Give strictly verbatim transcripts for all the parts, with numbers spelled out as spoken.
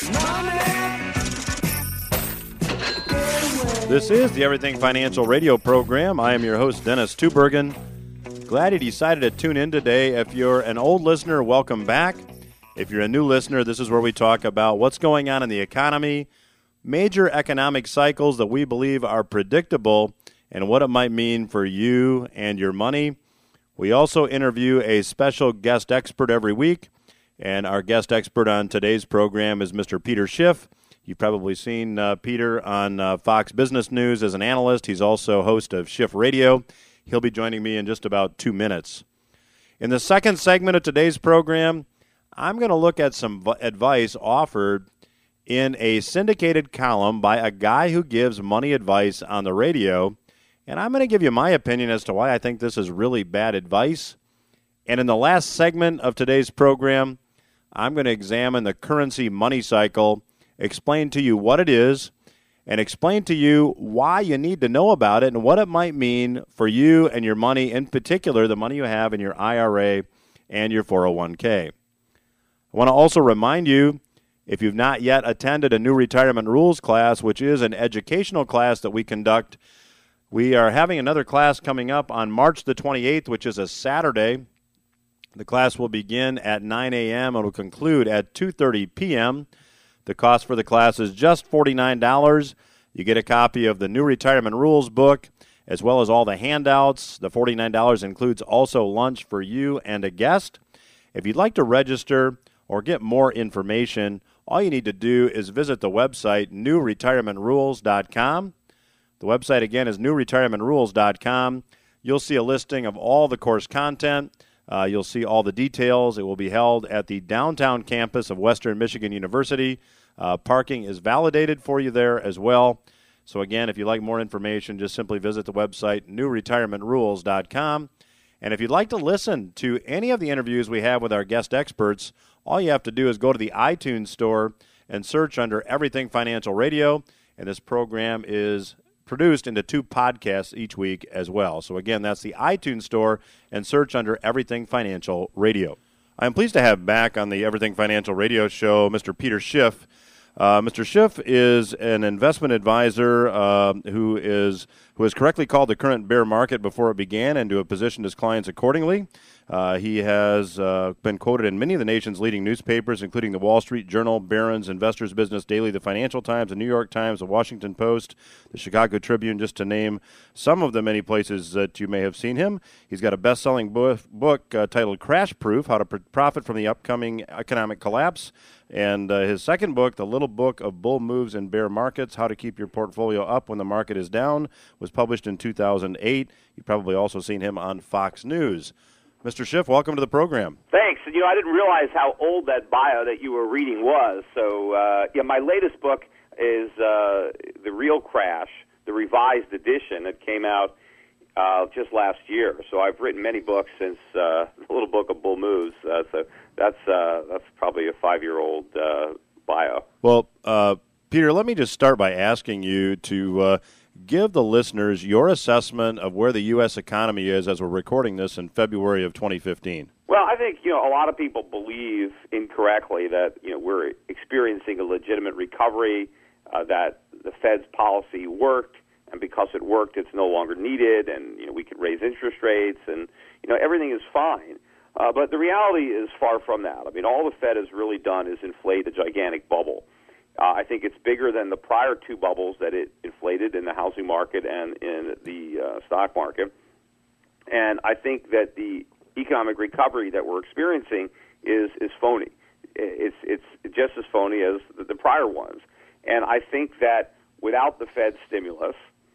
This is the Everything Financial Radio program. I am your host, Dennis Tubbergen. Glad you decided to tune in today. If you're an old listener, welcome back. If you're a new listener, this is where we talk about what's going on in the economy, major economic cycles that we believe are predictable, and what it might mean for you and your money. We also interview a special guest expert every week, and our guest expert on today's program is Mister Peter Schiff. You've probably seen uh, Peter on uh, Fox Business News as an analyst. He's also host of Schiff Radio. He'll be joining me in just about two minutes. In the second segment of today's program, I'm going to look at some v- advice offered in a syndicated column by a guy who gives money advice on the radio, and I'm going to give you my opinion as to why I think this is really bad advice. And in the last segment of today's program, I'm going to examine the currency money cycle, explain to you what it is, and explain to you why you need to know about it and what it might mean for you and your money, in particular the money you have in your I R A and your four oh one k. I want to also remind you, if you've not yet attended a new retirement rules class, which is an educational class that we conduct, we are having another class coming up on March the twenty-eighth, which is a Saturday. The class will begin at nine a.m. and will conclude at two thirty p.m. The cost for the class is just forty-nine dollars. You get a copy of the new retirement rules book, as well as all the handouts. The forty-nine dollars includes also lunch for you and a guest. If you'd like to register or get more information, all you need to do is visit the website new retirement rules dot com. The website, again, is new retirement rules dot com. You'll see a listing of all the course content. Uh, you'll see all the details. It will be held at the downtown campus of Western Michigan University. Uh, parking is validated for you there as well. So, again, if you'd like more information, just simply visit the website new retirement rules dot com. And if you'd like to listen to any of the interviews we have with our guest experts, all you have to do is go to the iTunes store and search under Everything Financial Radio. And this program is produced into two podcasts each week as well. So again, that's the iTunes store, and search under Everything Financial Radio. I'm pleased to have back on the Everything Financial Radio show Mister Peter Schiff. Uh, Mister Schiff is an investment advisor uh, who is who has correctly called the current bear market before it began and to have positioned his clients accordingly. Uh, he has uh, been quoted in many of the nation's leading newspapers, including the Wall Street Journal, Barron's, Investors Business Daily, the Financial Times, the New York Times, the Washington Post, the Chicago Tribune, just to name some of the many places that you may have seen him. He's got a best-selling book, book uh, titled Crash Proof, How to Pr- Profit from the Upcoming Economic Collapse. And uh, his second book, The Little Book of Bull Moves in Bear Markets, How to Keep Your Portfolio Up When the Market is Down, was published in two thousand eight. You've probably also seen him on Fox News. Mister Schiff, welcome to the program. Thanks. You know, I didn't realize how old that bio that you were reading was. So, uh, yeah, my latest book is uh, The Real Crash, the revised edition that came out uh, just last year. So I've written many books since uh, The Little Book of Bull Moves. Uh, so that's uh, that's probably a five-year-old uh, bio. Well, uh, Peter, let me just start by asking you to uh, give the listeners your assessment of where the U S economy is as we're recording this in February of twenty fifteen. Well, I think, you know, a lot of people believe incorrectly that, you know, we're experiencing a legitimate recovery, uh, that the Fed's policy worked, and because it worked, it's no longer needed, and, you know, we could raise interest rates, and, you know, everything is fine. Uh, but the reality is far from that. I mean, all the Fed has really done is inflate a gigantic bubble. Uh, I think it's bigger than the prior two bubbles that it inflated in the housing market and in the uh, stock market. And I think that the economic recovery that we're experiencing is is phony. It's it's just as phony as the, the prior ones. And I think that without the Fed stimulus,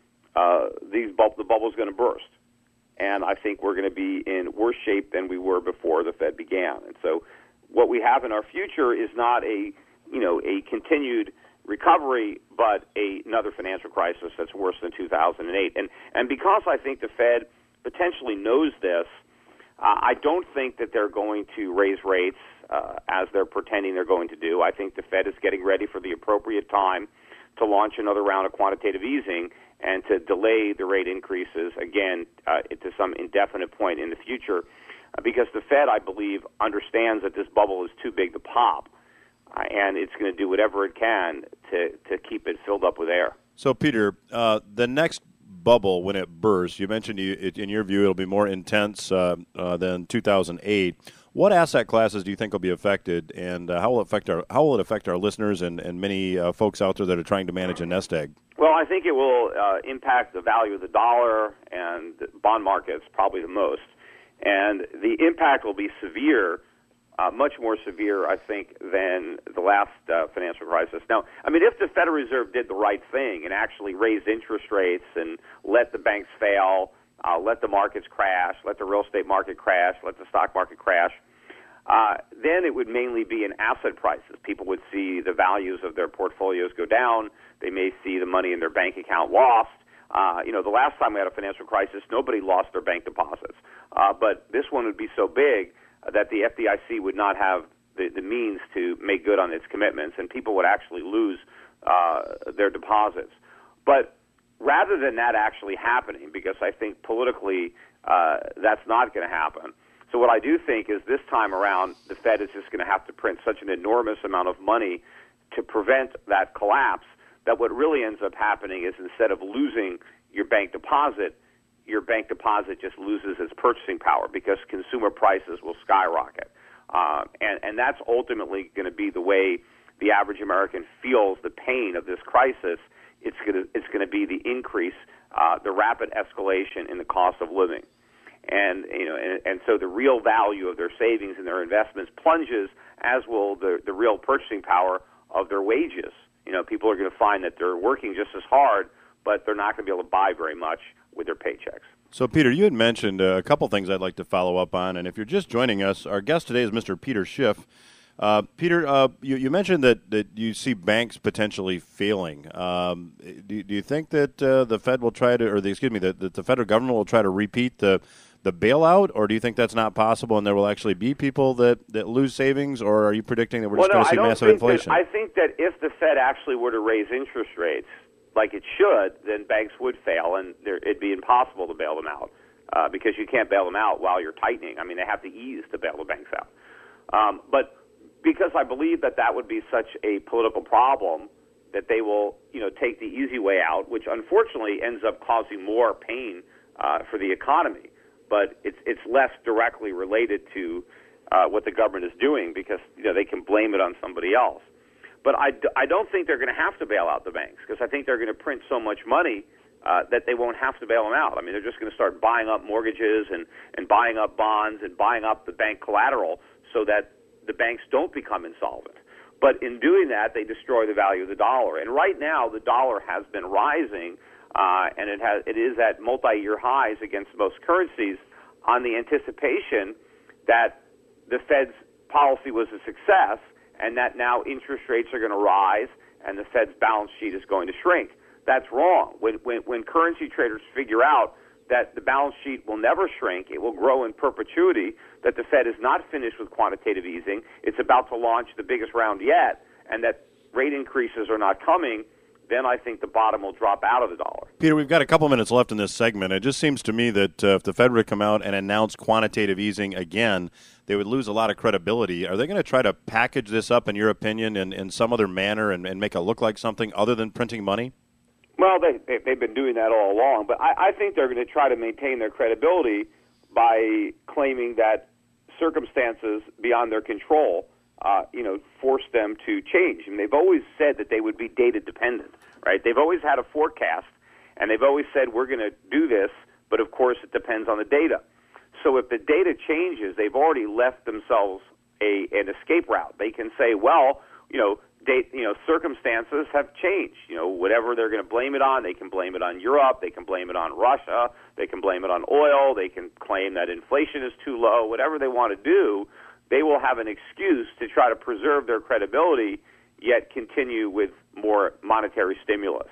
uh, these bu- the bubble's going to burst. And I think we're going to be in worse shape than we were before the Fed began. And so what we have in our future is not a you know, a continued recovery, but a, another financial crisis that's worse than two thousand eight. And and because I think the Fed potentially knows this, uh, I don't think that they're going to raise rates uh, as they're pretending they're going to do. I think the Fed is getting ready for the appropriate time to launch another round of quantitative easing and to delay the rate increases, again, uh, to some indefinite point in the future, uh, because the Fed, I believe, understands that this bubble is too big to pop. uh, and it's going to do whatever it can to, to keep it filled up with air. So, Peter, uh, the next bubble, when it bursts, you mentioned you, it, in your view it'll be more intense uh, uh, than two thousand eight. What asset classes do you think will be affected, and uh, how will it affect our how will it affect our listeners and, and many uh, folks out there that are trying to manage a nest egg? Well, I think it will uh, impact the value of the dollar and bond markets probably the most. And the impact will be severe, uh, much more severe, I think, than the last uh, financial crisis. Now, I mean, if the Federal Reserve did the right thing and actually raised interest rates and let the banks fail, uh, let the markets crash, let the real estate market crash, let the stock market crash, uh, then it would mainly be in asset prices. People would see the values of their portfolios go down. They may see the money in their bank account lost. Uh, you know, the last time we had a financial crisis, nobody lost their bank deposits. Uh, but this one would be so big uh, that the F D I C would not have the, the means to make good on its commitments, and people would actually lose uh, their deposits. But rather than that actually happening, because I think politically uh, that's not going to happen, so what I do think is this time around, the Fed is just going to have to print such an enormous amount of money to prevent that collapse that what really ends up happening is instead of losing your bank deposit, your bank deposit just loses its purchasing power because consumer prices will skyrocket. Uh, and, and that's ultimately going to be the way the average American feels the pain of this crisis. It's going to, it's going to be the increase, uh, the rapid escalation in the cost of living. And, you know, and, and so the real value of their savings and their investments plunges, as will the, the real purchasing power of their wages. You know, people are going to find that they're working just as hard, but they're not going to be able to buy very much with their paychecks. So, Peter, you had mentioned a couple things I'd like to follow up on. And if you're just joining us, our guest today is Mister Peter Schiff. Uh, Peter, uh, you, you mentioned that, that you see banks potentially failing. Um, do, do you think that uh, the Fed will try to, or the, excuse me, that, that the federal government will try to repeat the the bailout, or do you think that's not possible and there will actually be people that, that lose savings, or are you predicting that we're just well, going no, to see massive think inflation? That, I think that if the Fed actually were to raise interest rates like it should, then banks would fail and there, it'd be impossible to bail them out uh, because you can't bail them out while you're tightening. I mean, they have to ease to bail the banks out. Um, but because I believe that that would be such a political problem that they will, you know, take the easy way out, which unfortunately ends up causing more pain uh, for the economy. But it's it's less directly related to uh, what the government is doing because, you know, they can blame it on somebody else. But I, d- I don't think they're going to have to bail out the banks because I think they're going to print so much money uh, that they won't have to bail them out. I mean, they're just going to start buying up mortgages and, and buying up bonds and buying up the bank collateral so that the banks don't become insolvent. But in doing that, they destroy the value of the dollar. And right now, the dollar has been rising. Uh, and it has it is at multi-year highs against most currencies on the anticipation that the Fed's policy was a success and that now interest rates are going to rise and the Fed's balance sheet is going to shrink. That's wrong. When, when, when currency traders figure out that the balance sheet will never shrink, it will grow in perpetuity, that the Fed is not finished with quantitative easing, it's about to launch the biggest round yet, and that rate increases are not coming, then I think the bottom will drop out of the dollar. Peter, we've got a couple minutes left in this segment. It just seems to me that uh, if the Fed were to come out and announce quantitative easing again, they would lose a lot of credibility. Are they going to try to package this up, in your opinion, in, in some other manner and, and make it look like something other than printing money? Well, they, they, they've been doing that all along, but I, I think they're going to try to maintain their credibility by claiming that circumstances beyond their control Uh, you know, force them to change. And they've always said that they would be data dependent, right? They've always had a forecast, and they've always said we're going to do this, but of course it depends on the data. So if the data changes, they've already left themselves a an escape route. They can say, well, you know, date, you know, circumstances have changed. You know, whatever they're going to blame it on, they can blame it on Europe, they can blame it on Russia, they can blame it on oil, they can claim that inflation is too low, whatever they want to do. They will have an excuse to try to preserve their credibility, yet continue with more monetary stimulus.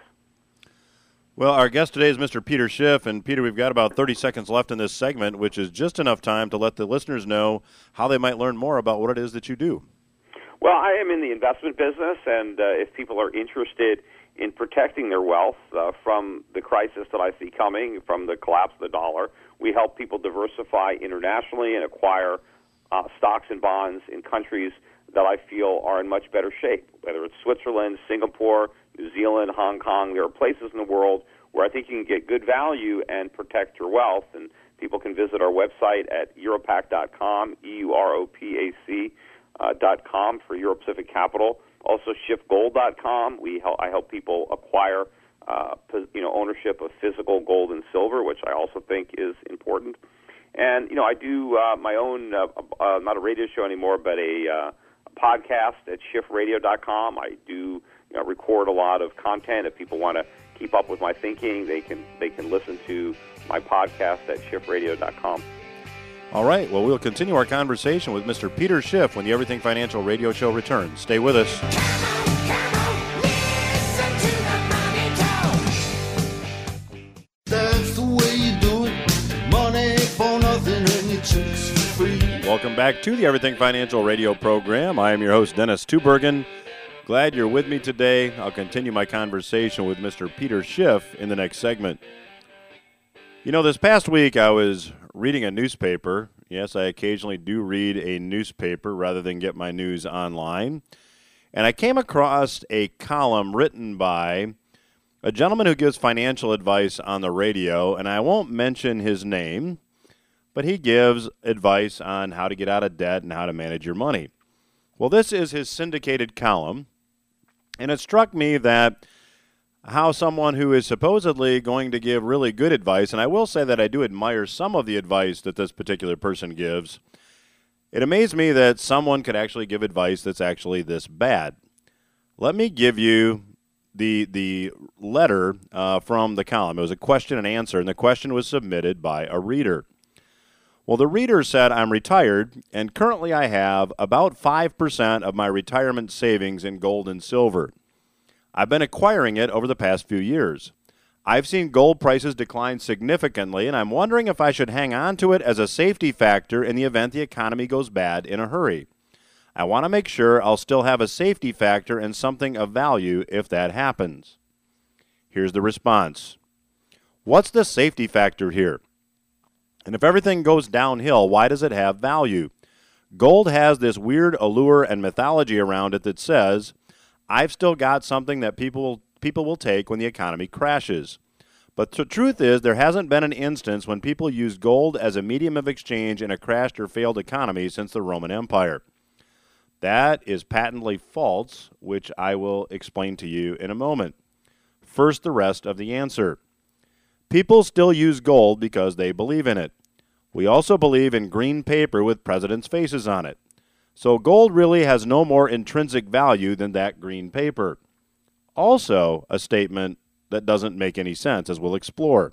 Well, our guest today is Mister Peter Schiff. And, Peter, we've got about thirty seconds left in this segment, which is just enough time to let the listeners know how they might learn more about what it is that you do. Well, I am in the investment business, and uh, if people are interested in protecting their wealth uh, from the crisis that I see coming, from the collapse of the dollar, we help people diversify internationally and acquire Uh, stocks and bonds in countries that I feel are in much better shape, whether it's Switzerland, Singapore, New Zealand, Hong Kong. There are places in the world where I think you can get good value and protect your wealth. And people can visit our website at Europac dot com, E U R O P A C uh, dot com for Euro Pacific Capital. Also, Shift Gold dot com. We help, I help people acquire uh, you know, ownership of physical gold and silver, which I also think is important. And, you know, I do uh, my own, uh, uh, not a radio show anymore, but a uh, podcast at Shift Radio dot com. I do you know, record a lot of content. If people want to keep up with my thinking, they can they can listen to my podcast at Shift Radio dot com. All right. Well, we'll continue our conversation with Mister Peter Schiff when the Everything Financial Radio Show returns. Stay with us. Come on, come on, listen to the money talk. That's the way you do it. Money for nothing and your chicks for free. Welcome back to the Everything Financial Radio program. I am your host, Dennis Tubergen. Glad you're with me today. I'll continue my conversation with Mister Peter Schiff in the next segment. You know, this past week I was reading a newspaper. Yes, I occasionally do read a newspaper rather than get my news online. And I came across a column written by a gentleman who gives financial advice on the radio, and I won't mention his name, but he gives advice on how to get out of debt and how to manage your money. Well, this is his syndicated column, and it struck me that how someone who is supposedly going to give really good advice, and I will say that I do admire some of the advice that this particular person gives, it amazed me that someone could actually give advice that's actually this bad. Let me give you the the letter uh, from the column. It was a question and answer, and the question was submitted by a reader. Well, the reader said, I'm retired, and currently I have about five percent of my retirement savings in gold and silver. I've been acquiring it over the past few years. I've seen gold prices decline significantly, and I'm wondering if I should hang on to it as a safety factor in the event the economy goes bad in a hurry. I want to make sure I'll still have a safety factor and something of value if that happens. Here's the response. What's the safety factor here? And if everything goes downhill, why does it have value? Gold has this weird allure and mythology around it that says, I've still got something that people people will take when the economy crashes. But the truth is, there hasn't been an instance when people used gold as a medium of exchange in a crashed or failed economy since the Roman Empire. That is patently false, which I will explain to you in a moment. First, the rest of the answer. People still use gold because they believe in it. We also believe in green paper with presidents' faces on it. So gold really has no more intrinsic value than that green paper. Also, a statement that doesn't make any sense, as we'll explore.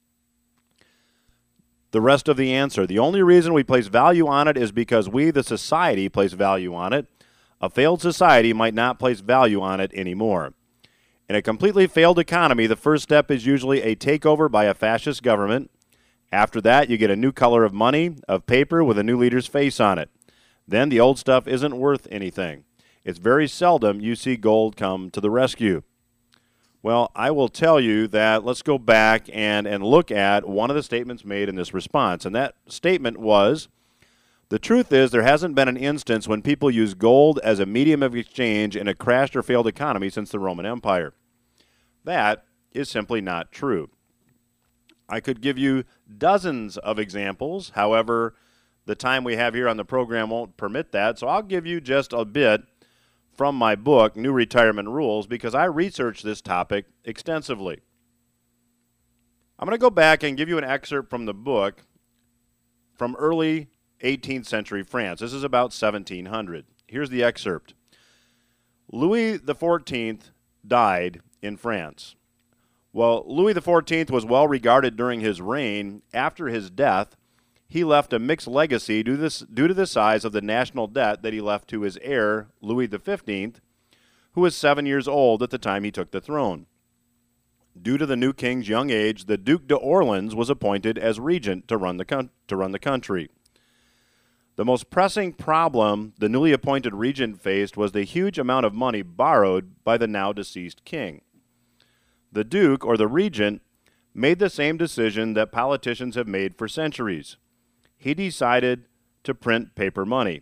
The rest of the answer. The only reason we place value on it is because we, the society, place value on it. A failed society might not place value on it anymore. In a completely failed economy, the first step is usually a takeover by a fascist government. After that, you get a new color of money, of paper, with a new leader's face on it. Then the old stuff isn't worth anything. It's very seldom you see gold come to the rescue. Well, I will tell you that let's go back and, and look at one of the statements made in this response. And that statement was, the truth is there hasn't been an instance when people use gold as a medium of exchange in a crashed or failed economy since the Roman Empire. That is simply not true. I could give you dozens of examples. However, the time we have here on the program won't permit that, so I'll give you just a bit from my book, New Retirement Rules, because I researched this topic extensively. I'm going to go back and give you an excerpt from the book from early eighteenth century France. This is about seventeen hundred. Here's the excerpt. Louis the fourteenth died in France. Well, Louis the fourteenth was well regarded during his reign. After his death, he left a mixed legacy due to, this, due to the size of the national debt that he left to his heir, Louis the fifteenth, who was seven years old at the time he took the throne. Due to the new king's young age, the Duc d'Orleans was appointed as regent to run the con- to run the country. The most pressing problem the newly appointed regent faced was the huge amount of money borrowed by the now deceased king. The Duke, or the regent, made the same decision that politicians have made for centuries. He decided to print paper money,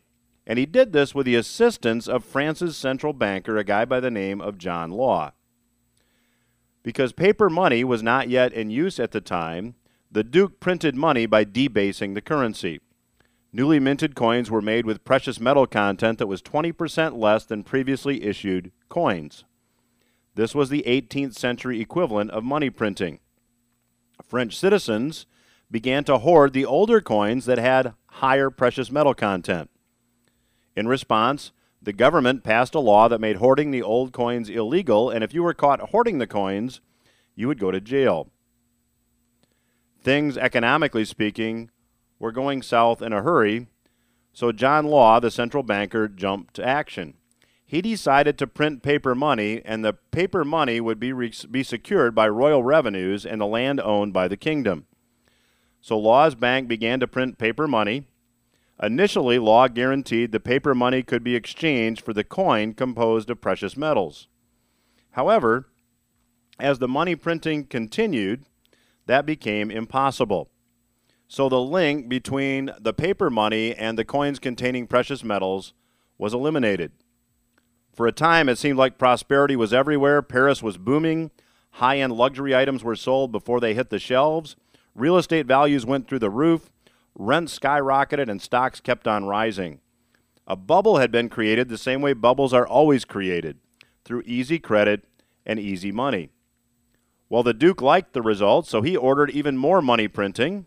And he did this with the assistance of France's central banker, a guy by the name of John Law. Because paper money was not yet in use at the time, the Duke printed money by debasing the currency. Newly minted coins were made with precious metal content that was twenty percent less than previously issued coins. This was the eighteenth century equivalent of money printing. French citizens began to hoard the older coins that had higher precious metal content. In response, the government passed a law that made hoarding the old coins illegal, and if you were caught hoarding the coins, you would go to jail. Things, economically speaking, were going south in a hurry, so John Law, the central banker, jumped to action. He decided to print paper money, and the paper money would be, re- be secured by royal revenues and the land owned by the kingdom. So Law's bank began to print paper money. Initially, Law guaranteed the paper money could be exchanged for the coin composed of precious metals. However, as the money printing continued, that became impossible. So the link between the paper money and the coins containing precious metals was eliminated. For a time, it seemed like prosperity was everywhere. Paris was booming. High-end luxury items were sold before they hit the shelves. Real estate values went through the roof. Rents skyrocketed and stocks kept on rising. A bubble had been created the same way bubbles are always created, through easy credit and easy money. Well, the Duke liked the results, so he ordered even more money printing.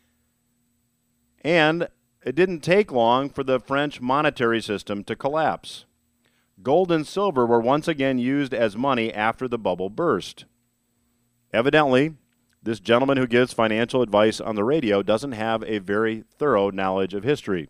And it didn't take long for the French monetary system to collapse. Gold and silver were once again used as money after the bubble burst. Evidently, this gentleman who gives financial advice on the radio doesn't have a very thorough knowledge of history.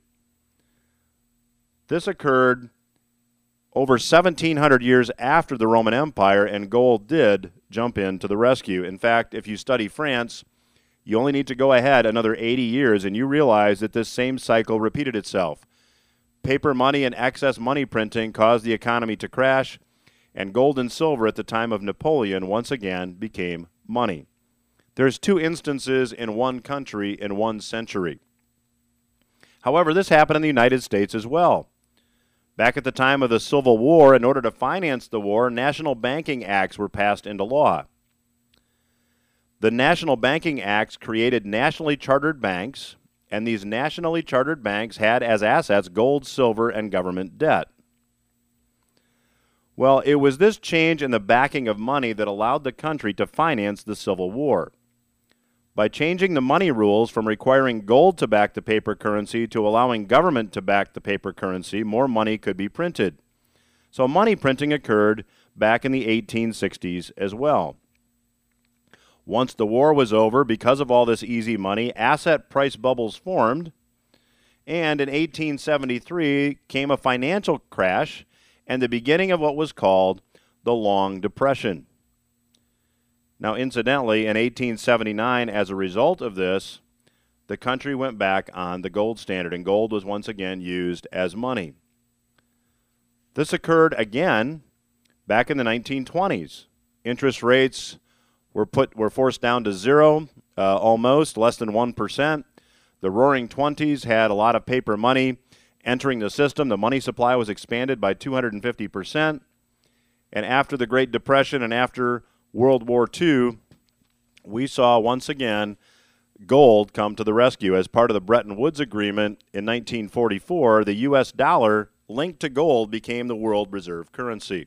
This occurred over seventeen hundred years after the Roman Empire, and gold did jump in to the rescue. In fact, if you study France, you only need to go ahead another eighty years, and you realize that this same cycle repeated itself. Paper money and excess money printing caused the economy to crash, and gold and silver at the time of Napoleon once again became money. There's two instances in one country in one century. However, this happened in the United States as well. Back at the time of the Civil War, in order to finance the war, national banking acts were passed into law. The National Banking Acts created nationally chartered banks, and these nationally chartered banks had as assets gold, silver, and government debt. Well, it was this change in the backing of money that allowed the country to finance the Civil War. By changing the money rules from requiring gold to back the paper currency to allowing government to back the paper currency, more money could be printed. So money printing occurred back in the eighteen sixties as well. Once the war was over, because of all this easy money, asset price bubbles formed, and in eighteen seventy-three came a financial crash and the beginning of what was called the Long Depression. Now, incidentally, in eighteen seventy-nine, as a result of this, the country went back on the gold standard, and gold was once again used as money. This occurred again back in the nineteen twenties. Interest rates were put were forced down to zero, uh, almost, less than one percent. The Roaring Twenties had a lot of paper money entering the system. The money supply was expanded by two hundred fifty percent. And after the Great Depression and after World War Two, we saw once again gold come to the rescue. As part of the Bretton Woods Agreement in nineteen forty-four, the U S dollar linked to gold became the world reserve currency.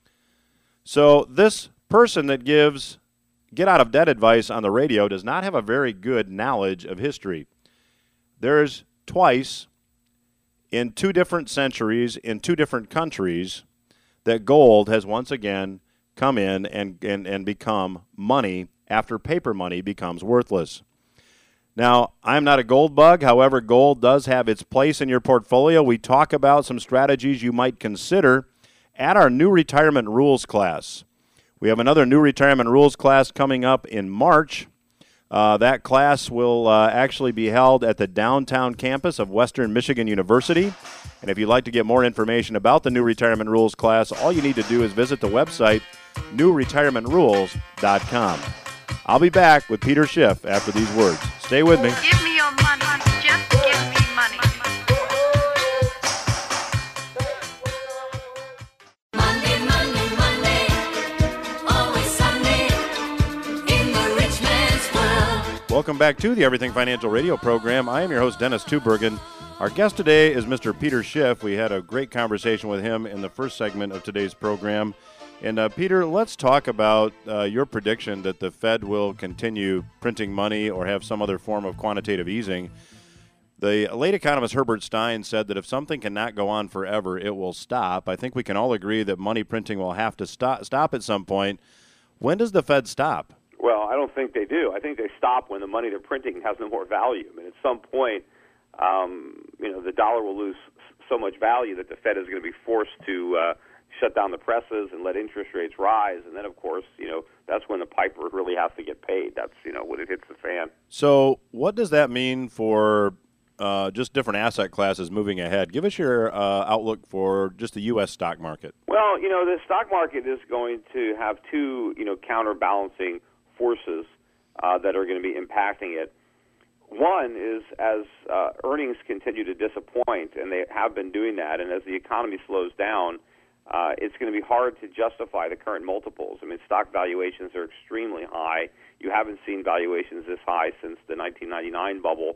So this person that gives get-out-of-debt advice on the radio does not have a very good knowledge of history. There's twice in two different centuries, in two different countries, that gold has once again come in and, and, and become money after paper money becomes worthless. Now, I'm not a gold bug. However, gold does have its place in your portfolio. We talk about some strategies you might consider at our new retirement rules class. We have another new retirement rules class coming up in March. Uh, that class will uh, actually be held at the downtown campus of Western Michigan University. And if you'd like to get more information about the new retirement rules class, all you need to do is visit the website, new retirement rules dot com. I'll be back with Peter Schiff after these words. Stay with me. Give me your money. Just give me money. Welcome back to the Everything Financial Radio program. I am your host, Dennis Tubergen. Our guest today is Mister Peter Schiff. We had a great conversation with him in the first segment of today's program. And, uh, Peter, let's talk about uh, your prediction that the Fed will continue printing money or have some other form of quantitative easing. The late economist Herbert Stein said that if something cannot go on forever, it will stop. I think we can all agree that money printing will have to stop, stop at some point. When does the Fed stop? Well, I don't think they do. I think they stop when the money they're printing has no more value. I mean, at some point, um, you know, the dollar will lose so much value that the Fed is going to be forced to uh, shut down the presses and let interest rates rise. And then, of course, you know, that's when the piper really has to get paid. That's, you know, when it hits the fan. So what does that mean for uh, just different asset classes moving ahead? Give us your uh, outlook for just the U S stock market. Well, you know, the stock market is going to have two, you know, counterbalancing forces uh, that are going to be impacting it. One is as uh, earnings continue to disappoint, and they have been doing that, and as the economy slows down, uh, it's going to be hard to justify the current multiples. I mean, stock valuations are extremely high. You haven't seen valuations this high since the nineteen ninety-nine bubble.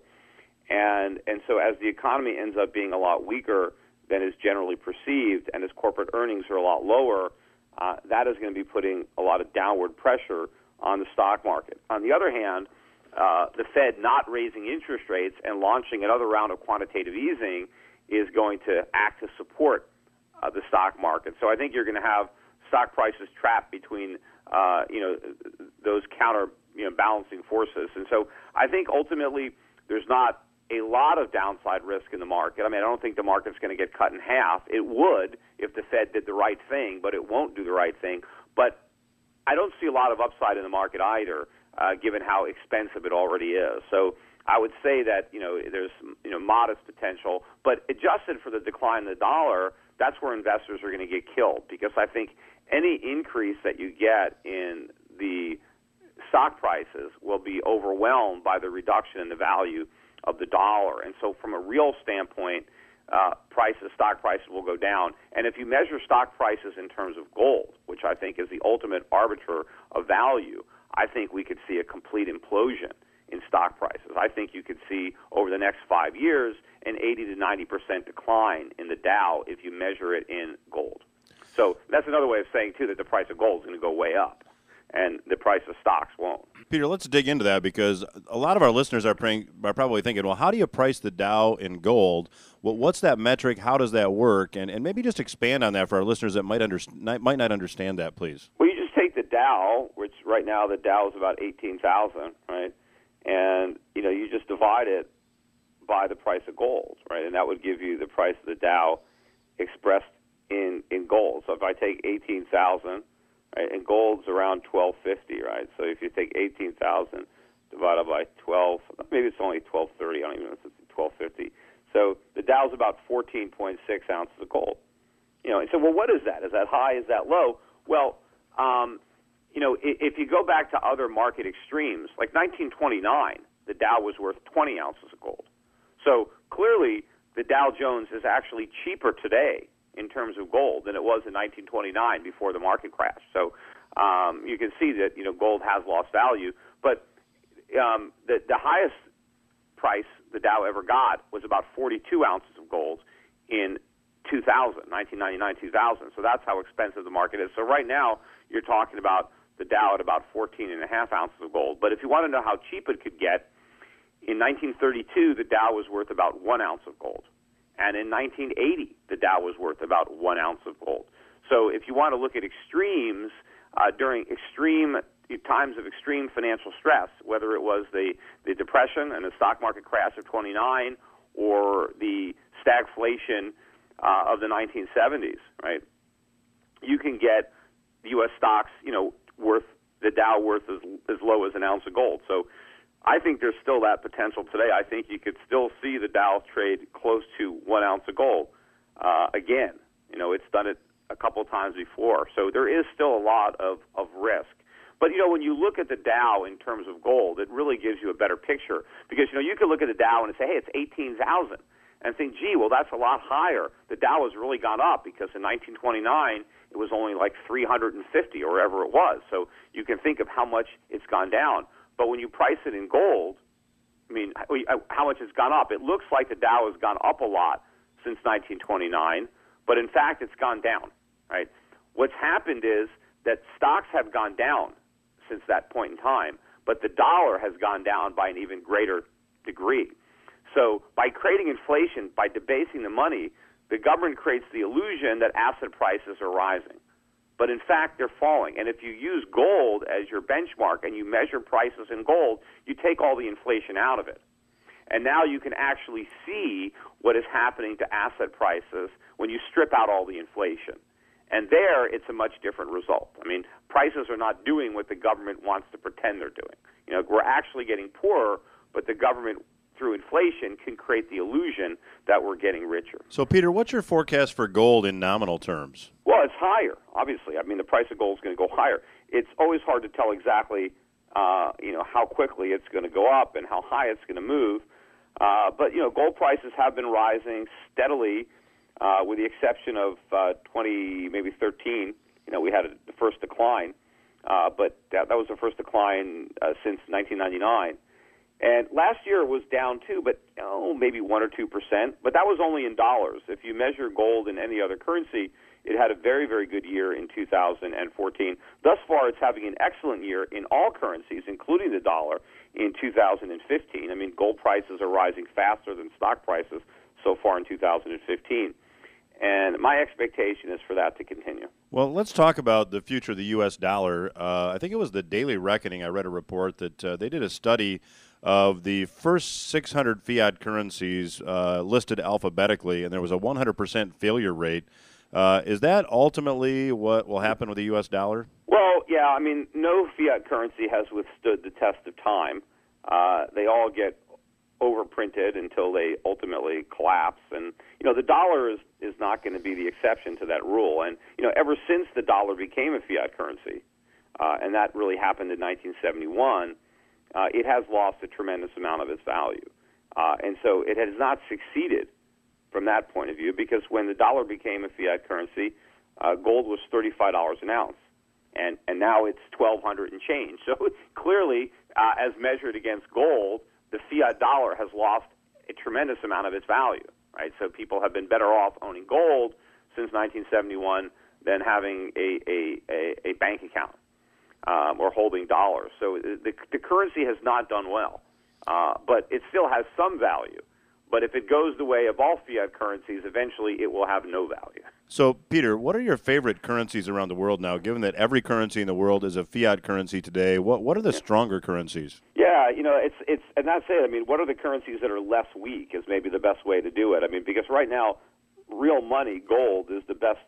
And, and so as the economy ends up being a lot weaker than is generally perceived, and as corporate earnings are a lot lower, uh, that is going to be putting a lot of downward pressure on the stock market. On the other hand, uh, the Fed not raising interest rates and launching another round of quantitative easing is going to act to support uh, the stock market. So I think you're going to have stock prices trapped between uh, you know those counter you know balancing forces. And so I think ultimately there's not a lot of downside risk in the market. I mean, I don't think the market's going to get cut in half. It would if the Fed did the right thing, but it won't do the right thing. But I don't see a lot of upside in the market either, uh, given how expensive it already is. So I would say that, you know, there's, you know, modest potential, but adjusted for the decline in the dollar, that's where investors are going to get killed, because I think any increase that you get in the stock prices will be overwhelmed by the reduction in the value of the dollar. And so from a real standpoint, Uh, prices, stock prices will go down. And if you measure stock prices in terms of gold, which I think is the ultimate arbiter of value, I think we could see a complete implosion in stock prices. I think you could see over the next five years an eighty to ninety percent decline in the Dow if you measure it in gold. So that's another way of saying, too, that the price of gold is going to go way up, and the price of stocks won't. Peter, let's dig into that, because a lot of our listeners are, praying, are probably thinking, well, how do you price the Dow in gold? Well, what's that metric? How does that work? And, and maybe just expand on that for our listeners that might, under, might not understand that, please. Well, you just take the Dow, which right now the Dow is about eighteen thousand, right? And, you know, you just divide it by the price of gold, right? And that would give you the price of the Dow expressed in, in gold. So if I take eighteen thousand, right, and gold's around twelve fifty, right? So if you take eighteen thousand divided by twelve, maybe it's only twelve thirty. I don't even know if it's twelve fifty. So the Dow's about fourteen point six ounces of gold. You know, and so, well, what is that? Is that high? Is that low? Well, um, you know, if, if you go back to other market extremes, like nineteen twenty-nine, the Dow was worth twenty ounces of gold. So clearly, the Dow Jones is actually cheaper today in terms of gold than it was in nineteen twenty-nine before the market crashed. So um, you can see that, you know, gold has lost value. But um, the, the highest price the Dow ever got was about forty-two ounces of gold in two thousand, nineteen ninety-nine, two thousand. So that's how expensive the market is. So right now you're talking about the Dow at about fourteen and a half ounces of gold. But if you want to know how cheap it could get, in nineteen thirty-two the Dow was worth about one ounce of gold. And in nineteen eighty, the Dow was worth about one ounce of gold. So if you want to look at extremes, uh, during extreme times of extreme financial stress, whether it was the, the Depression and the stock market crash of twenty-nine or the stagflation uh, of the nineteen seventies, right, you can get U S stocks, you know, worth, the Dow worth as, as low as an ounce of gold. So I think there's still that potential today. I think you could still see the Dow trade close to one ounce of gold. Uh, again, you know, it's done it a couple times before. So there is still a lot of, of risk. But, you know, when you look at the Dow in terms of gold, it really gives you a better picture. Because, you know, you could look at the Dow and say, hey, it's eighteen thousand. And think, gee, well, that's a lot higher. The Dow has really gone up because in nineteen twenty-nine, it was only like three hundred fifty or wherever it was. So you can think of how much it's gone down. But when you price it in gold, I mean, how much it's gone up? It looks like the Dow has gone up a lot since nineteen twenty-nine, but in fact, it's gone down, right? What's happened is that stocks have gone down since that point in time, but the dollar has gone down by an even greater degree. So by creating inflation, by debasing the money, the government creates the illusion that asset prices are rising. But in fact, they're falling. And if you use gold as your benchmark and you measure prices in gold, you take all the inflation out of it. And now you can actually see what is happening to asset prices when you strip out all the inflation. And there, it's a much different result. I mean, prices are not doing what the government wants to pretend they're doing. You know, we're actually getting poorer, but the government, through inflation, can create the illusion that we're getting richer. So, Peter, what's your forecast for gold in nominal terms? Well, it's higher, obviously. I mean, the price of gold is going to go higher. It's always hard to tell exactly, uh, you know, how quickly it's going to go up and how high it's going to move. Uh, but, you know, gold prices have been rising steadily, uh, with the exception of uh, twenty, maybe thirteen. You know, we had a, the first decline, uh, but that, that was the first decline uh, since nineteen ninety-nine. And last year it was down too, but oh, maybe one or two percent. But that was only in dollars. If you measure gold in any other currency, it had a very, very good year in two thousand fourteen. Thus far, it's having an excellent year in all currencies, including the dollar, in two thousand fifteen. I mean, gold prices are rising faster than stock prices so far in two thousand fifteen. And my expectation is for that to continue. Well, let's talk about the future of the U S dollar. Uh, I think it was the Daily Reckoning. I read a report that uh, they did a study of the first six hundred fiat currencies uh, listed alphabetically, and there was a one hundred percent failure rate. Uh, is that ultimately what will happen with the U S dollar? Well, yeah. I mean, no fiat currency has withstood the test of time. Uh, they all get overprinted until they ultimately collapse. And, you know, the dollar is, is not going to be the exception to that rule. And, you know, ever since the dollar became a fiat currency, uh, and that really happened in nineteen seventy-one, uh, it has lost a tremendous amount of its value. Uh, and so it has not succeeded from that point of view, because when the dollar became a fiat currency, uh, gold was thirty-five dollars an ounce. And, and now it's twelve hundred dollars and change. So clearly, uh, as measured against gold, the fiat dollar has lost a tremendous amount of its value, right? So people have been better off owning gold since nineteen seventy-one than having a, a, a, a bank account um, or holding dollars. So the, the currency has not done well, uh, but it still has some value. But if it goes the way of all fiat currencies, eventually it will have no value. So, Peter, what are your favorite currencies around the world now, given that every currency in the world is a fiat currency today? What what are the stronger currencies? Yeah, you know, it's it's and that's it. I mean, what are the currencies that are less weak is maybe the best way to do it. I mean, because right now, real money, gold, is the best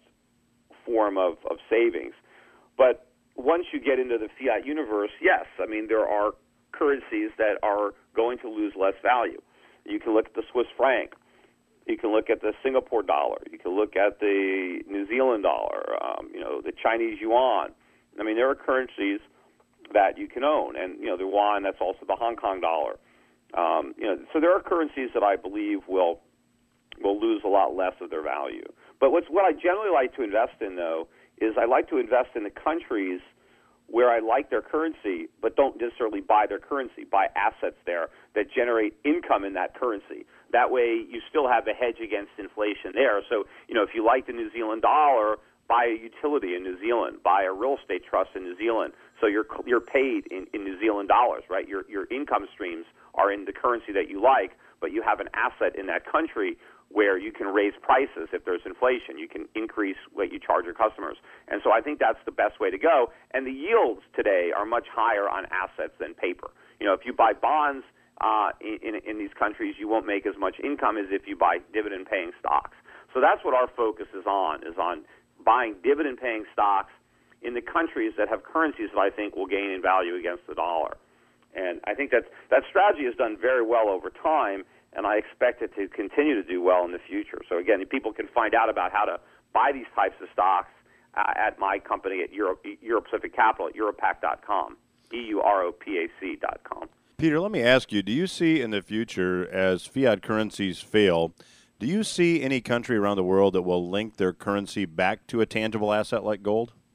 form of, of savings. But once you get into the fiat universe, yes, I mean, there are currencies that are going to lose less value. You can look at the Swiss franc. You can look at the Singapore dollar. You can look at the New Zealand dollar, um, you know, the Chinese yuan. I mean, there are currencies that you can own. And, you know, the yuan, that's also the Hong Kong dollar. Um, you know, so there are currencies that I believe will will lose a lot less of their value. But what's, what I generally like to invest in, though, is I like to invest in the countries where I like their currency, but don't necessarily buy their currency, buy assets there that generate income in that currency. That way you still have a hedge against inflation there. So, you know, if you like the New Zealand dollar, buy a utility in New Zealand, buy a real estate trust in New Zealand. So you're you're paid in, in New Zealand dollars, right? Your your income streams are in the currency that you like, but you have an asset in that country where you can raise prices if there's inflation. You can increase what you charge your customers. And so I think that's the best way to go. And the yields today are much higher on assets than paper. You know, if you buy bonds uh, in, in these countries, you won't make as much income as if you buy dividend-paying stocks. So that's what our focus is on, is on buying dividend-paying stocks in the countries that have currencies that I think will gain in value against the dollar. And I think that that strategy has done very well over time, and I expect it to continue to do well in the future. So again, people can find out about how to buy these types of stocks uh, at my company at Euro, Euro Pacific Capital at Europac dot com, E U R O P A C dot com. Peter, let me ask you, do you see in the future, as fiat currencies fail, do you see any country around the world that will link their currency back to a tangible asset like gold?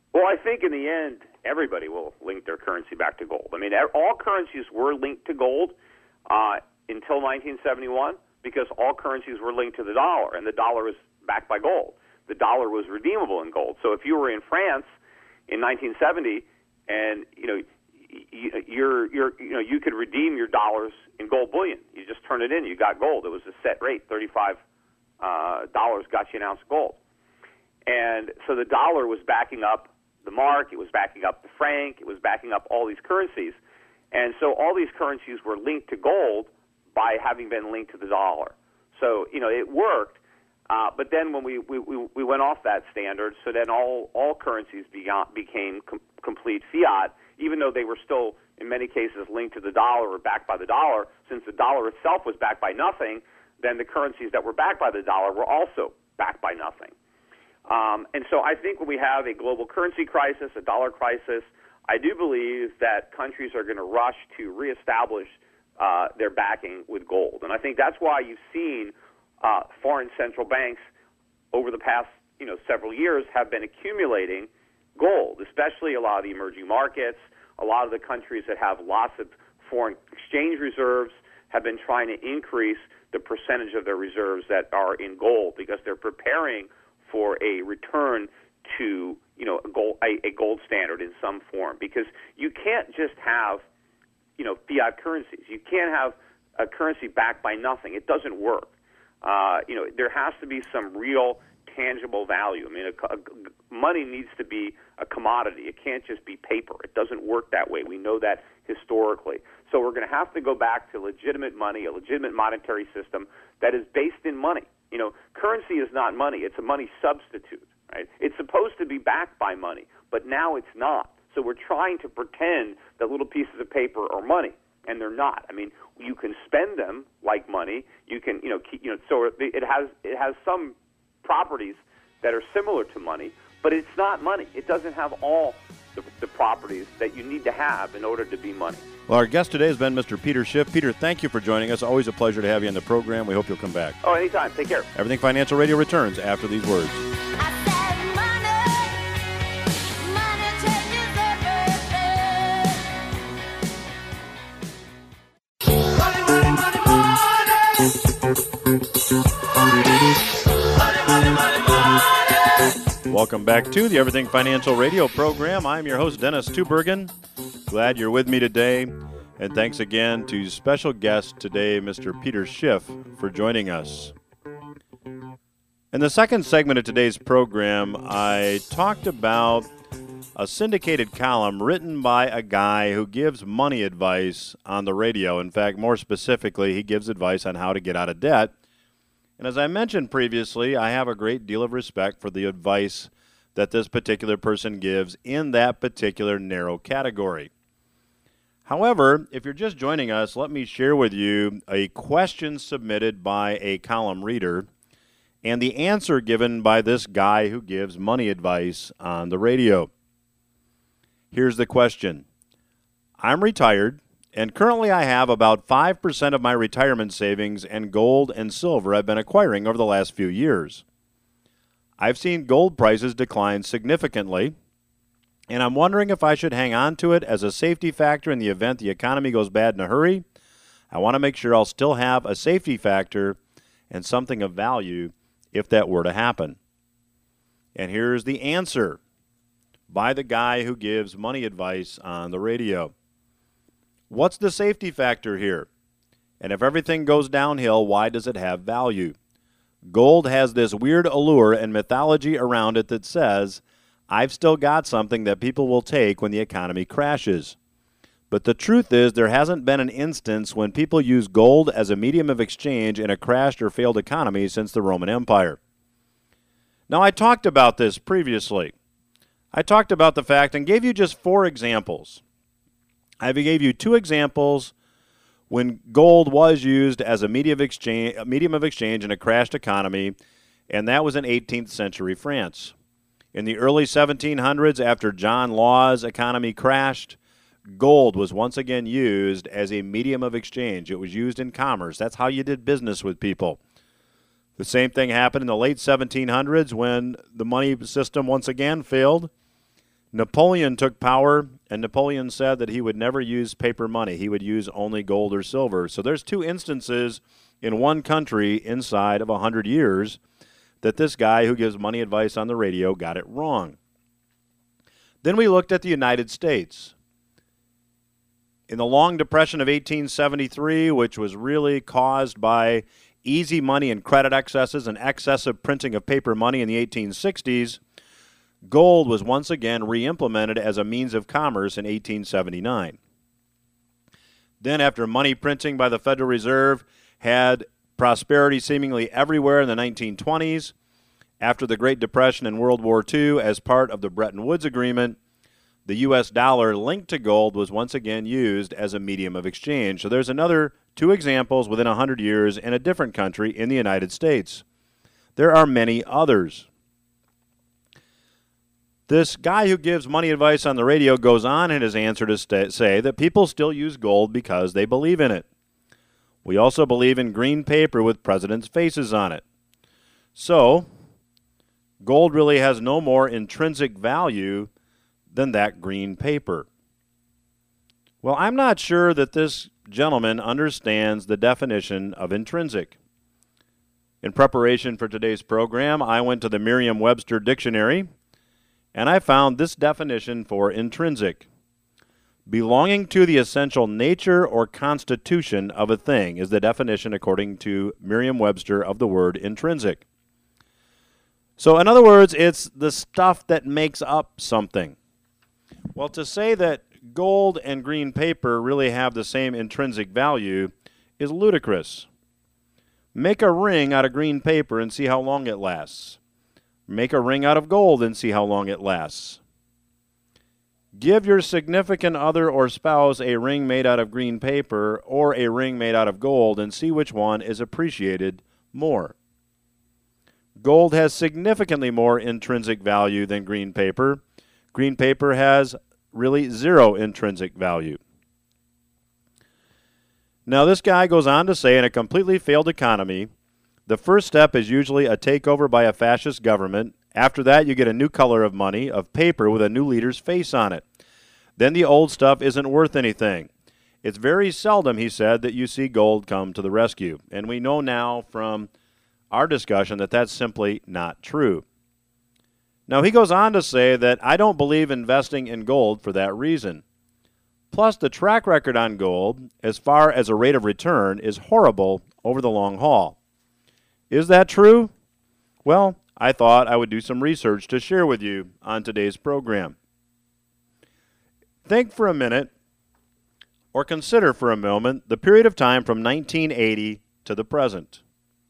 Well, I think in the end, everybody will link their currency back to gold. I mean, all currencies were linked to gold uh, until nineteen seventy-one because all currencies were linked to the dollar, and the dollar was backed by gold. The dollar was redeemable in gold. So if you were in France in nineteen seventy, and you know, you're, you're, you know, you could redeem your dollars in gold bullion. You just turn it in. You got gold. It was a set rate. thirty-five uh, dollars got you an ounce of gold. And so the dollar was backing up the mark. It was backing up the franc. It was backing up all these currencies. And so all these currencies were linked to gold by having been linked to the dollar. So, you know, it worked. Uh, but then when we, we, we went off that standard, so then all, all currencies beyond, became com- complete fiat, even though they were still, in many cases, linked to the dollar or backed by the dollar. Since the dollar itself was backed by nothing, then the currencies that were backed by the dollar were also backed by nothing. Um, and so I think when we have a global currency crisis, a dollar crisis, I do believe that countries are going to rush to reestablish uh, their backing with gold. And I think that's why you've seen uh, foreign central banks over the past you know several years have been accumulating gold, especially a lot of the emerging markets. A lot of the countries that have lots of foreign exchange reserves have been trying to increase the percentage of their reserves that are in gold because they're preparing for a return to, you know, a gold, a, a gold standard in some form. Because you can't just have, you know, fiat currencies. You can't have a currency backed by nothing. It doesn't work. Uh, you know, there has to be some real tangible value. I mean, a, a, money needs to be a commodity. It can't just be paper. It doesn't work that way. We know that historically. So we're going to have to go back to legitimate money, a legitimate monetary system that is based in money. You know, currency is not money. It's a money substitute, right? It's supposed to be backed by money, but now it's not. So we're trying to pretend that little pieces of paper are money, and they're not. I mean, you can spend them like money. You can, you know, keep, you know. So it has it has some properties that are similar to money, but it's not money. It doesn't have all the, the properties that you need to have in order to be money. Well, our guest today has been Mister Peter Schiff. Peter, thank you for joining us. Always a pleasure to have you on the program. We hope you'll come back. Oh, anytime. Take care. Everything Financial Radio returns after these words. Welcome back to the Everything Financial Radio program. I'm your host, Dennis Tubergen. Glad you're with me today. And thanks again to special guest today, Mister Peter Schiff, for joining us. In the second segment of today's program, I talked about a syndicated column written by a guy who gives money advice on the radio. In fact, more specifically, he gives advice on how to get out of debt. And as I mentioned previously, I have a great deal of respect for the advice that this particular person gives in that particular narrow category. However, if you're just joining us, let me share with you a question submitted by a column reader and the answer given by this guy who gives money advice on the radio. Here's the question. I'm retired, and currently I have about five percent of my retirement savings in gold and silver I've been acquiring over the last few years. I've seen gold prices decline significantly, and I'm wondering if I should hang on to it as a safety factor in the event the economy goes bad in a hurry. I want to make sure I'll still have a safety factor and something of value if that were to happen. And here's the answer by the guy who gives money advice on the radio. What's the safety factor here? And if everything goes downhill, why does it have value? Gold has this weird allure and mythology around it that says, I've still got something that people will take when the economy crashes. But the truth is there hasn't been an instance when people use gold as a medium of exchange in a crashed or failed economy since the Roman Empire. Now, I talked about this previously. I talked about the fact and gave you just four examples. I gave you two examples when gold was used as a medium of exchange, a medium of exchange in a crashed economy, and that was in eighteenth century France. In the early seventeen hundreds, after John Law's economy crashed, gold was once again used as a medium of exchange. It was used in commerce. That's how you did business with people. The same thing happened in the late seventeen hundreds when the money system once again failed. Napoleon took power, and Napoleon said that he would never use paper money. He would use only gold or silver. So there's two instances in one country inside of one hundred years that this guy who gives money advice on the radio got it wrong. Then we looked at the United States. In the long depression of eighteen seventy-three, which was really caused by easy money and credit excesses and excessive printing of paper money in the eighteen sixties, gold was once again re-implemented as a means of commerce in eighteen seventy-nine. Then, after money printing by the Federal Reserve had prosperity seemingly everywhere in the nineteen twenties, after the Great Depression and World War Two, as part of the Bretton Woods Agreement, the U S dollar linked to gold was once again used as a medium of exchange. So there's another two examples within one hundred years in a different country in the United States. There are many others. This guy who gives money advice on the radio goes on in his answer to st- say that people still use gold because they believe in it. We also believe in green paper with presidents' faces on it. So, gold really has no more intrinsic value than that green paper. Well, I'm not sure that this gentleman understands the definition of intrinsic. In preparation for today's program, I went to the Merriam-Webster Dictionary, and I found this definition for intrinsic. Belonging to the essential nature or constitution of a thing is the definition according to Merriam-Webster of the word intrinsic. So, in other words, it's the stuff that makes up something. Well, to say that gold and green paper really have the same intrinsic value is ludicrous. Make a ring out of green paper and see how long it lasts. Make a ring out of gold and see how long it lasts. Give your significant other or spouse a ring made out of green paper or a ring made out of gold and see which one is appreciated more. Gold has significantly more intrinsic value than green paper. Green paper has really zero intrinsic value. Now, this guy goes on to say, in a completely failed economy, the first step is usually a takeover by a fascist government. After that, you get a new color of money, of paper, with a new leader's face on it. Then the old stuff isn't worth anything. It's very seldom, he said, that you see gold come to the rescue. And we know now from our discussion that that's simply not true. Now, he goes on to say that I don't believe investing in gold for that reason. Plus, the track record on gold, as far as a rate of return, is horrible over the long haul. Is that true? Well, I thought I would do some research to share with you on today's program. Think for a minute, or consider for a moment, the period of time from nineteen eighty to the present.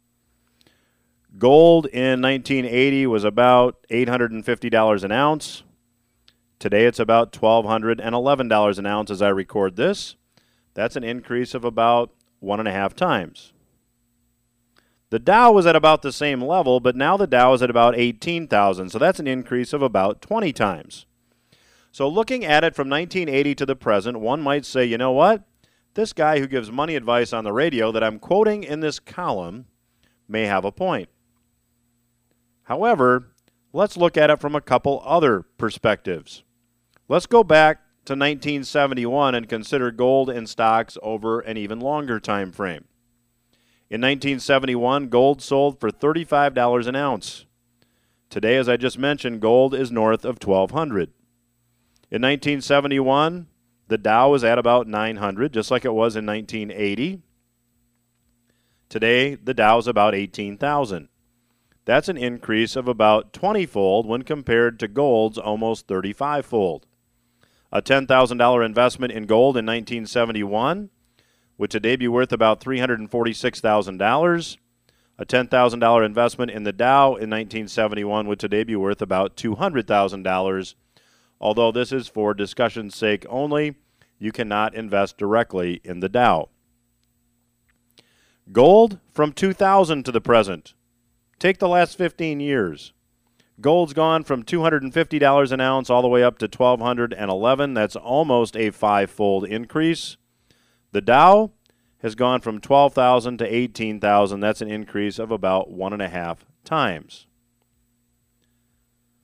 Gold in nineteen eighty was about eight hundred fifty dollars an ounce. Today it's about one thousand two hundred eleven dollars an ounce as I record this. That's an increase of about one and a half times. The Dow was at about the same level, but now the Dow is at about eighteen thousand, so that's an increase of about twenty times. So looking at it from nineteen eighty to the present, one might say, you know what? This guy who gives money advice on the radio that I'm quoting in this column may have a point. However, let's look at it from a couple other perspectives. Let's go back to nineteen seventy-one and consider gold and stocks over an even longer time frame. In nineteen seventy-one, gold sold for thirty-five dollars an ounce. Today, as I just mentioned, gold is north of twelve hundred dollars. In nineteen seventy-one, the Dow was at about nine hundred, just like it was in nineteen eighty. Today, the Dow is about eighteen thousand. That's an increase of about twenty-fold when compared to gold's almost thirty-five-fold. A ten thousand dollars investment in gold in nineteen seventy-one would today be worth about three hundred forty-six thousand dollars. A ten thousand dollars investment in the Dow in nineteen seventy-one would today be worth about two hundred thousand dollars. Although this is for discussion's sake only, you cannot invest directly in the Dow. Gold from two thousand to the present. Take the last fifteen years. Gold's gone from two hundred fifty dollars an ounce all the way up to one thousand two hundred eleven dollars. That's almost a five-fold increase. The Dow has gone from twelve thousand to eighteen thousand. That's an increase of about one and a half times.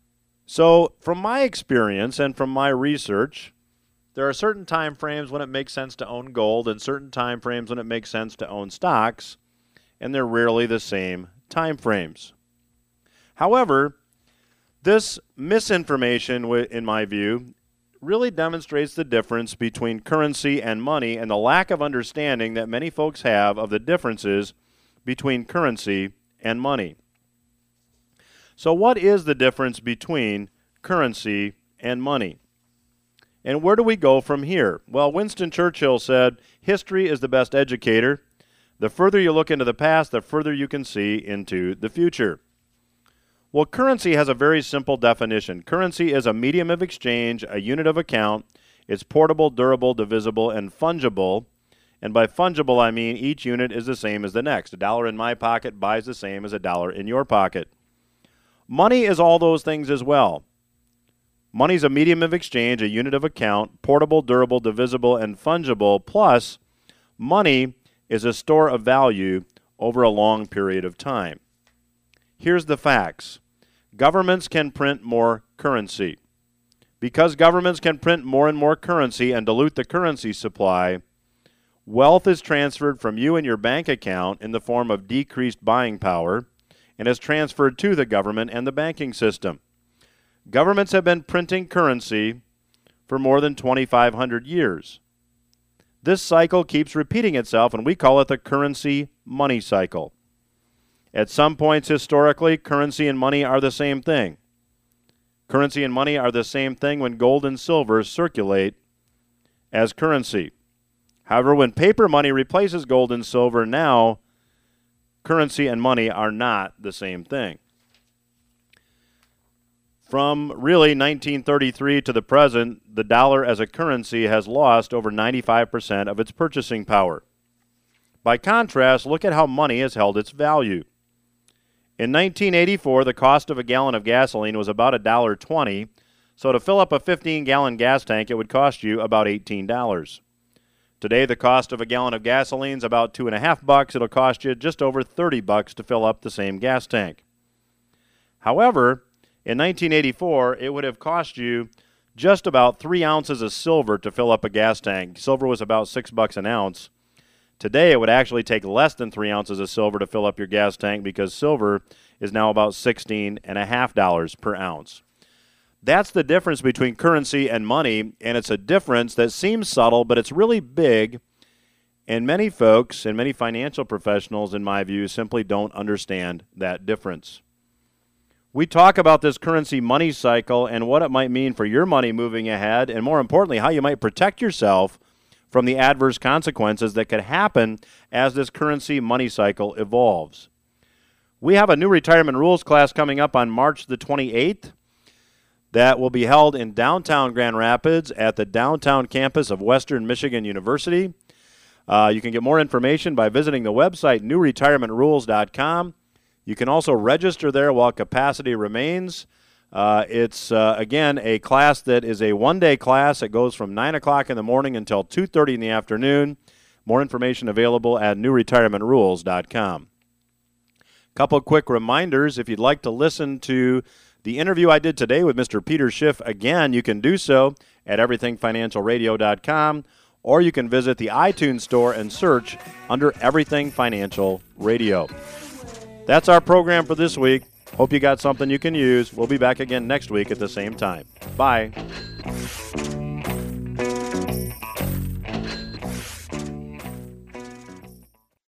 So from my experience and from my research, there are certain time frames when it makes sense to own gold and certain time frames when it makes sense to own stocks, and they're rarely the same time frames. However, this misinformation, in my view, really demonstrates the difference between currency and money and the lack of understanding that many folks have of the differences between currency and money. So what is the difference between currency and money? And where do we go from here? Well, Winston Churchill said, history is the best educator. The further you look into the past, the further you can see into the future. Well, currency has a very simple definition. Currency is a medium of exchange, a unit of account. It's portable, durable, divisible, and fungible. And by fungible, I mean each unit is the same as the next. A dollar in my pocket buys the same as a dollar in your pocket. Money is all those things as well. Money is a medium of exchange, a unit of account, portable, durable, divisible, and fungible, plus money is a store of value over a long period of time. Here's the facts. Governments can print more currency. Because governments can print more and more currency and dilute the currency supply, wealth is transferred from you and your bank account in the form of decreased buying power and is transferred to the government and the banking system. Governments have been printing currency for more than twenty-five hundred years. This cycle keeps repeating itself, and we call it the currency money cycle. At some points historically, currency and money are the same thing. Currency and money are the same thing when gold and silver circulate as currency. However, when paper money replaces gold and silver, now currency and money are not the same thing. From really nineteen thirty-three to the present, the dollar as a currency has lost over ninety-five percent of its purchasing power. By contrast, look at how money has held its value. In nineteen eighty-four, the cost of a gallon of gasoline was about one dollar twenty, so to fill up a fifteen-gallon gas tank, it would cost you about eighteen dollars. Today, the cost of a gallon of gasoline is about two and a half bucks. It'll cost you just over thirty bucks to fill up the same gas tank. However, in nineteen eighty-four, it would have cost you just about three ounces of silver to fill up a gas tank. Silver was about six bucks an ounce. Today, it would actually take less than three ounces of silver to fill up your gas tank because silver is now about sixteen and a half dollars per ounce. That's the difference between currency and money, and it's a difference that seems subtle, but it's really big, and many folks and many financial professionals, in my view, simply don't understand that difference. We talk about this currency money cycle and what it might mean for your money moving ahead, and more importantly, how you might protect yourself from the adverse consequences that could happen as this currency money cycle evolves. We have a new retirement rules class coming up on March the twenty-eighth. That will be held in downtown Grand Rapids at the downtown campus of Western Michigan University. Uh, you can get more information by visiting the website new retirement rules dot com. You can also register there while capacity remains. Uh, it's, uh, again, a class that is a one-day class. It goes from nine o'clock in the morning until two thirty in the afternoon. More information available at new retirement rules dot com. Couple quick reminders. If you'd like to listen to the interview I did today with Mister Peter Schiff, again, you can do so at everything financial radio dot com, or you can visit the iTunes store and search under Everything Financial Radio. That's our program for this week. Hope you got something you can use. We'll be back again next week at the same time. Bye.